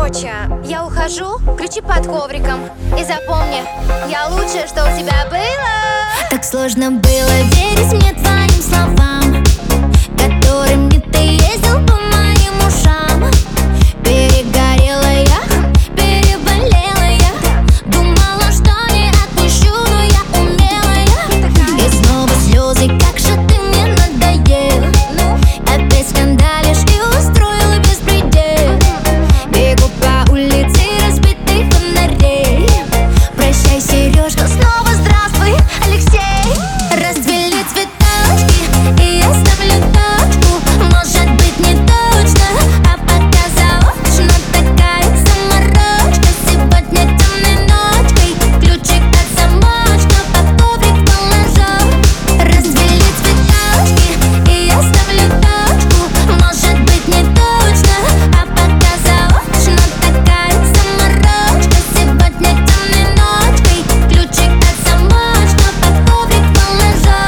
Короче, я ухожу, ключи под ковриком. И запомни, я лучшее, что у тебя было. Так сложно было верить мне твоим словам, которыми ты ездил по моим ушам. Перегорела я, переболела я, думала, что не отпущу, но я умелая. И снова слезы, как же ты мне надоел. Опять скандалишь и устроила беспредел. Бегу по улице разбитых фонарей. Прощай, Сережка, снова здравствуй, Алексей. Расцвели цветочки, и я ставлю точку. Может быть не точно, а пока заочно. Такая заморочка, сегодня темной ночкой. Ключик от замочка под коврик положу. Расцвели цветочки, и я ставлю точку. Может быть не точно, а пока заочно. Такая заморочка, сегодня темной ночкой. Ключик от замочка под коврик положу.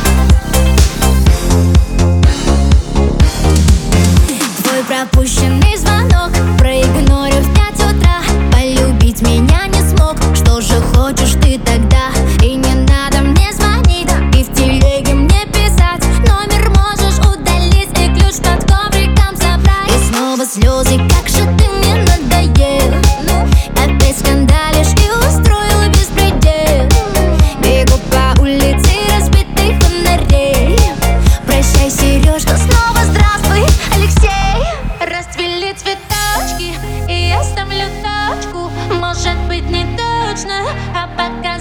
Твой пропущенный звонок проигнорю в 5 утра. Полюбить меня не смог, что же хочешь ты тогда? И не надо мне звонить, и в телеге мне писать. Номер можешь удалить и ключ под ковриком забрать. И снова слезы, как же ты мне надоел. Опять скандалишь и устроила беспредел. Бегу по улице разбитых фонарей. Прощай, Сережка, снова здравствуй, Алексей. Расцвели цветочки, и я ставлю точку. Может быть не точно, а пока